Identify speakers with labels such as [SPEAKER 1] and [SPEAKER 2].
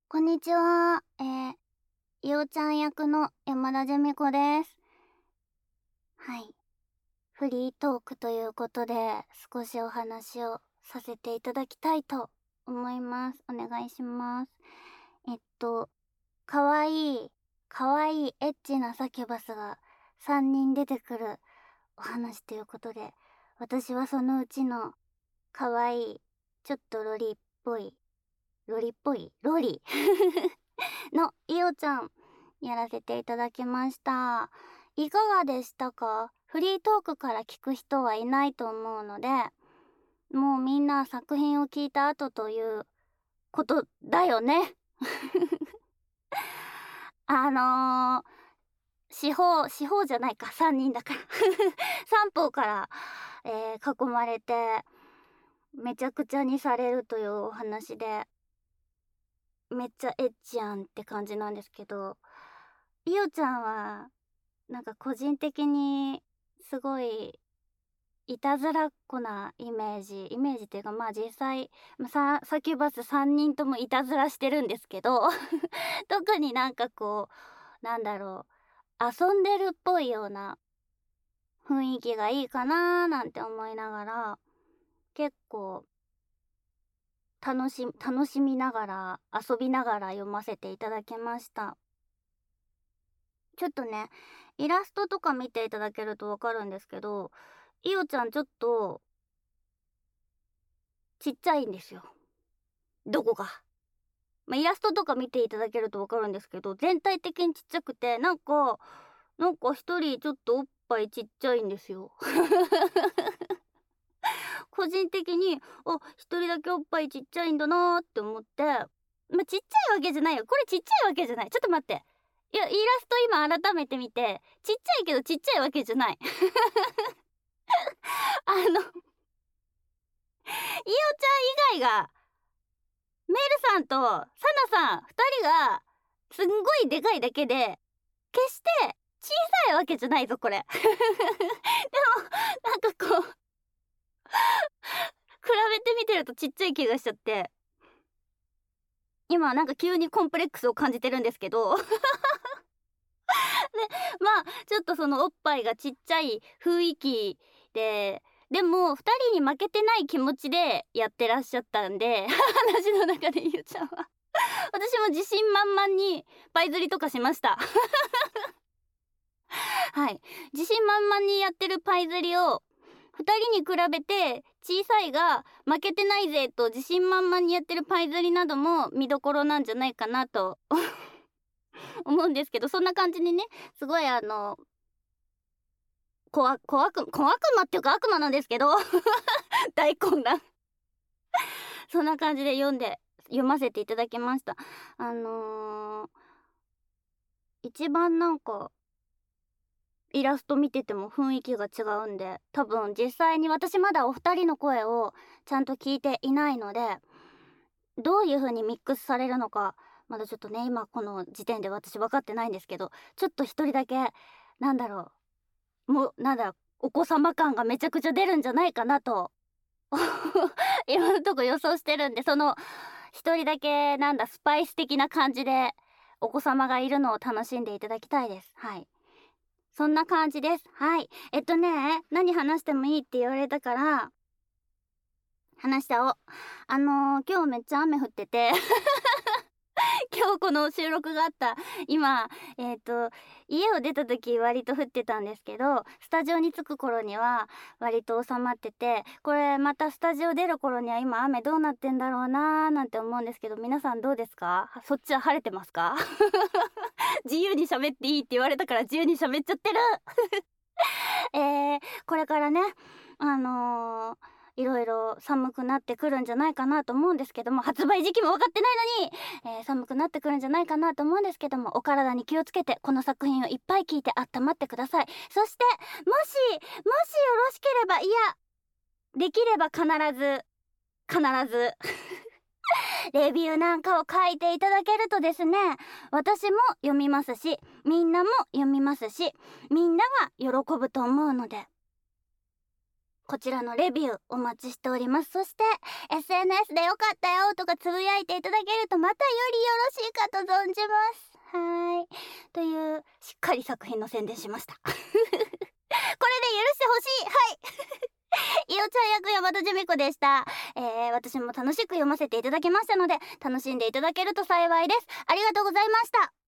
[SPEAKER 1] こんにちは。いおちゃん役の山田ジェミコです。はい。フリートークということで、少しお話をさせていただきたいと思います。お願いします。えっと、かわいい、かわいいエッチなサキュバスが3人出てくるお話ということで、私はそのうちのかわいい、ちょっとロリっぽい、ロリのいおちゃんやらせていただきました。いかがでしたか？フリートークから聞く人はいないと思うので、もうみんな作品を聞いた後ということだよね。あのー、四方じゃないか、3人だから。三方から、囲まれて、めちゃくちゃにされるというお話で、めっちゃエッチやんって感じなんですけど、いおちゃんはなんか個人的にすごいいたずらっ子なイメージっていうか、まあ実際サキュバス3人ともいたずらしてるんですけど特になんかこう、なんだろう、遊んでるっぽいような雰囲気がいいかなーなんて思いながら、結構楽しみながら遊びながら読ませていただきました。ちょっとね、イラストとか見ていただけるとわかるんですけど、いおちゃんちょっとちっちゃいんですよ。どこか。まあ、イラストとか見ていただけるとわかるんですけど、全体的にちっちゃくて、なんか一人ちょっとおっぱいちっちゃいんですよ。個人的に、一人だけおっぱいちっちゃいんだなーって思って、まあ、ちっちゃいわけじゃないよ。これちっちゃいわけじゃない。ちょっと待って。いや、イラスト今改めて見て、ちっちゃいけどちっちゃいわけじゃない。あの、いおちゃん以外が、メルさんとサナさん二人がすんごいでかいだけで、決して小さいわけじゃないぞこれ。でもなんかこう比べてみてるとちっちゃい気がしちゃって、今なんか急にコンプレックスを感じてるんですけどで、まあちょっとそのおっぱいがちっちゃい雰囲気で、でも二人に負けてない気持ちでやってらっしゃったんで話の中でゆうちゃんは私も自信満々にパイ釣りとかしましたはい。自信満々にやってるパイ釣りを二人に比べて小さいが負けてないぜと自信満々にやってるパイ釣りなども見どころなんじゃないかなと思うんですけど、そんな感じにね、すごい小悪魔っていうか悪魔なんですけど大混乱そんな感じで読ませていただきました。一番なんかイラスト見てても雰囲気が違うんで、多分実際に私まだお二人の声をちゃんと聞いていないので、どういう風にミックスされるのかまだちょっとね、今この時点で私分かってないんですけど、ちょっと一人だけなんだろお子様感がめちゃくちゃ出るんじゃないかなと今のとこ予想してるんで、その一人だけスパイス的な感じでお子様がいるのを楽しんでいただきたいです。はい、そんな感じです。はい。何話してもいいって言われたから、話しちゃおう。今日めっちゃ雨降ってて今日この収録があった、今、家を出た時割と降ってたんですけど、スタジオに着く頃には割と収まってて、これまたスタジオ出る頃には今雨どうなってんだろうなーなんて思うんですけど、皆さんどうですか？そっちは晴れてますか？自由に喋っていいって言われたから自由に喋っちゃってるこれからね、いろいろ寒くなってくるんじゃないかなと思うんですけども、発売時期も分かってないのに、寒くなってくるんじゃないかなと思うんですけども、お体に気をつけてこの作品をいっぱい聞いて温まってください。そしてもしよろしければ、いやできれば必ずレビューなんかを書いていただけるとですね、私も読みますし、みんなも読みますし、みんなが喜ぶと思うので、 こちらのレビューお待ちしております。そして SNS でよかったよとかつぶやいていただけるとまたよりよろしいかと存じます。はい、というしっかり作品の宣伝しました。これで許してほしい。はいいおちゃん役山田珠美子でした。私も楽しく読ませていただきましたので楽しんでいただけると幸いです。ありがとうございました。